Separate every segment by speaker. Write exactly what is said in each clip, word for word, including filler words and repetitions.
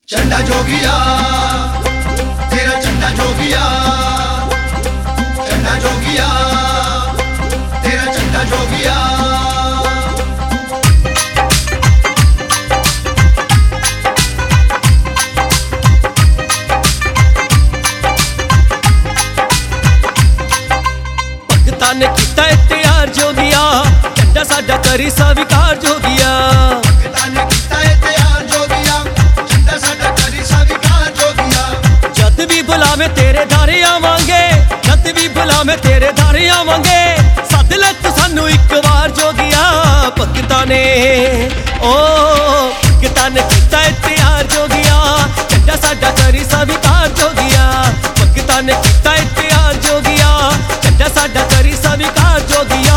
Speaker 1: चंडा जोगिया तेरा चंडा जोगिया, चंडा जोगिया तेरा चंडा जोगिया।
Speaker 2: भगतां ने कीता इत्यार जोगिया, चंडा साडा करी स्वीकार जोगिया।
Speaker 1: भगतां ने कीता इत्यार जोगिया, चंडा साडा करी स्वीकार जोगिया।
Speaker 2: जद भी बुलावे तेरे दारे आवांगे, जद भी बुलावे तेरे दारे आवांगे। सद ले तू सानू इक बार जोगिया। भगतां ने ओ भगतां ने कीता इत्यार जोगिया, चंडा साडा करी स्वीकार जोगिया। भगतां ने कीता इत्यार जोगिया, चंडा साडा करी स्वीकार जोगिया।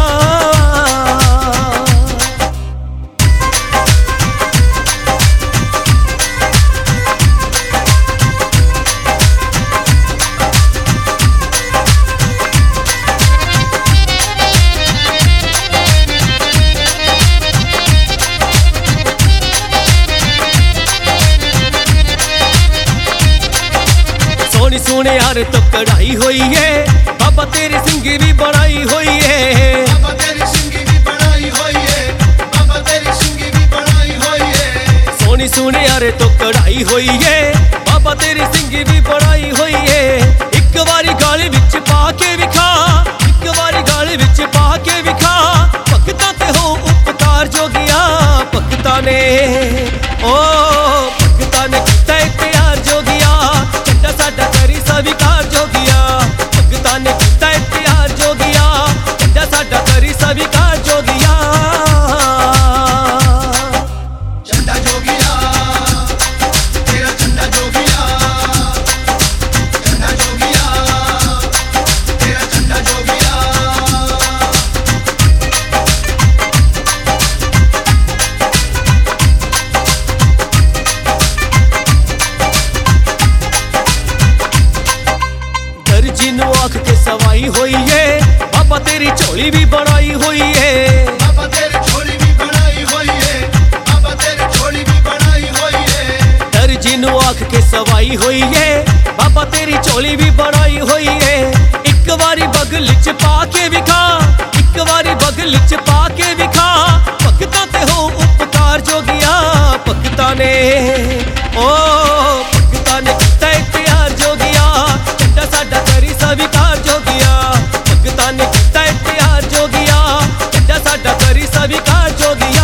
Speaker 2: सोनी सोने यार तो कढ़ाई हुई है, बाबा तेरी सिंगी भी बनाई हुई है।
Speaker 1: बाबा तेरी सिंगी भी बनाई हुई है, बाबा तेरी सिंगी भी बनाई हुई है।
Speaker 2: सोनी सोने यार तो कढ़ाई हुई है, बाबा तेरी सिंगी भी बनाई हुई है। एक बारी गाली विच पा के विखा, एक बारी गाली विच पा के विखा। भगतां ते हो उपकार जोगिया। भगतां ने ओ भगतां ने कीता इत्यार जोगिया, चंडा साडा करी स्वीकार जोगिया। भगतां ने कीता इत्यार जोगिया, चंडा साडा करी स्वीकार जोगिया।
Speaker 1: चंडा जोगिया तेरा चंडा जोगिया, चंडा जोगिया तेरा चंडा जोगिया।
Speaker 2: दर्जी नू आख के सवाई हुई है, बाबा तेरी झोली भी बनाई हुई है।
Speaker 1: बाबा तेरी झोली भी बनाई हुई है, बाबा तेरी झोली भी बनाई हुई है।
Speaker 2: दर्जी नू आख के सवाई हुई है, बाबा तेरी झोली भी बनाई हुई है। एक बारी बगल च पा के विखा, एक बारी बगल च पा के विखा। भगतां ते हो उपकार जोगिया। भगतां ने ओ भगतां ने कीता इत्यार जोगिया, चंडा साडा करी स्वीकार जोगिया। भगतां ने कीता इत्यार जोगिया, चंडा साडा करी स्वीकार जोगिया।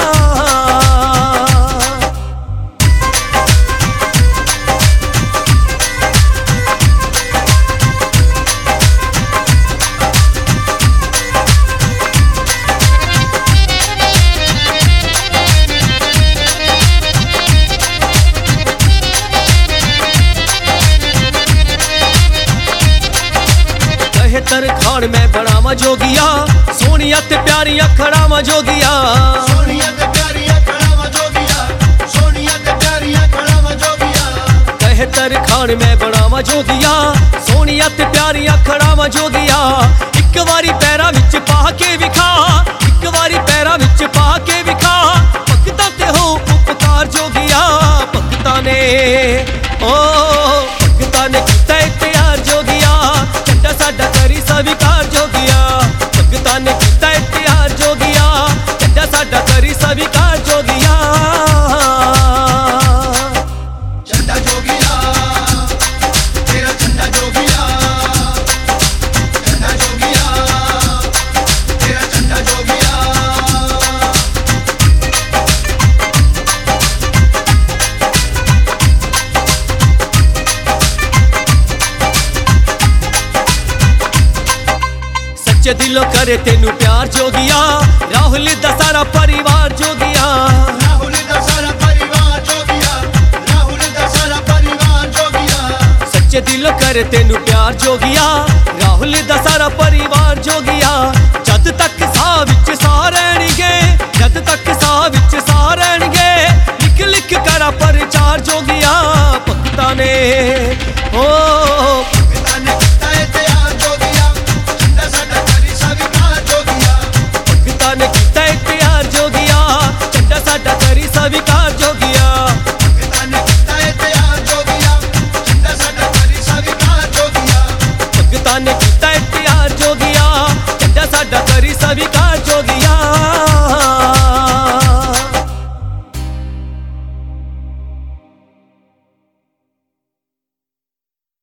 Speaker 2: कहे तरखान मैं बनावा जोगिया, सोनिया ते प्यारियां खड़ावा जोगिया।
Speaker 1: सोनिया ते प्यारियां खड़ावा जोगिया, सोनिया ते प्यारियां खड़ावा जोगिया।
Speaker 2: कहे तरखान मैं बनावा जोगिया, सोनिया ते प्यारियां खड़ावा जोगिया। एक बारी पैरां विच पा के विखा, एक बारी पैरां विच पा के विखा। भगतां ते हो उपकार जोगिया। भगतां ने ओ भगतां ने कीता इत्यार जोगिया, चंडा साडा करी स्वीकार जोगिया। भगतां ने कीता इत्यार जोगिया, चंडा साडा करी स्वीकार जोगिया।
Speaker 1: चंडा जोगिया तेरा चंडा जोगिया, चंडा जोगिया तेरा चंडा जोगिया।
Speaker 2: सच्चे दिलों करे तेनू प्यार जोगिया, राहुल दा सारा परिवार जोगिया।
Speaker 1: राहुल दा सारा परिवार जोगिया, राहुल दा सारा परिवार जोगिया।
Speaker 2: सच्चे दिलों करे तेनू प्यार जोगिया, राहुल दा सारा परिवार जोगिया। जद तक साह विच साह रहणगे, जद तक साह विच साह रहणगे। लिख लिख करा प्रचार जोगिया। भगतां ने ओ
Speaker 1: भगतां ने कीता इत्यार जोगिया, चंडा साडा करी स्वीकार जोगिया।
Speaker 2: भगतां ने कीता इत्यार जोगिया, चंडा साडा करी स्वीकार जोगिया।
Speaker 1: भगतां ने कीता
Speaker 2: ਲੋਕਾਂ ਨੇ ਕੀਤਾ ਇਖਤਿਆਰ ਜੋਗੀਆ, ਝੰਡਾ ਸਾਡਾ